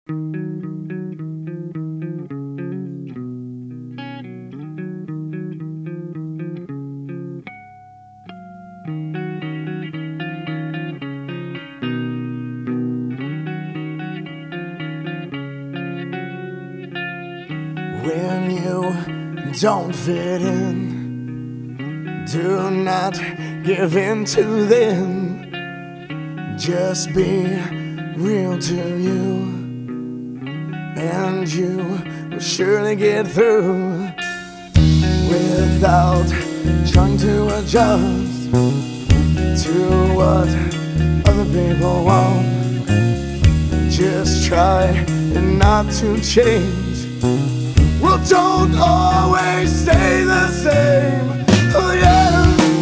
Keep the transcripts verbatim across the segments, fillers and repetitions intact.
When you don't fit in, do not give in to them. Just be real to you, and you will surely get through without trying to adjust to what other people want. Just try not to change. Well, don't always stay the same. Oh yeah.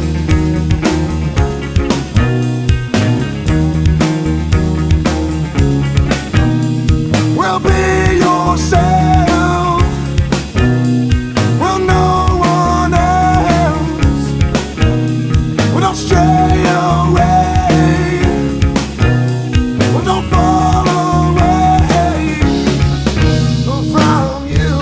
Well, be yourself. Well, no one else. Well, don't stray away. Well, don't fall away from you.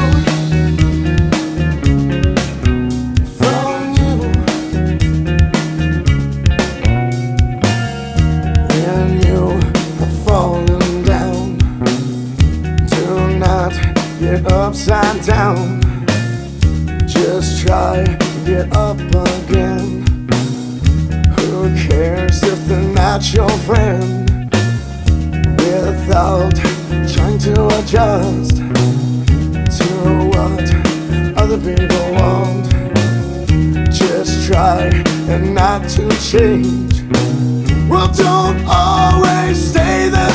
Get upside down. Just try to get up again. Who cares if they're not your friend? Without trying to adjust to what other people want. Just try and not to change. Well, don't always stay the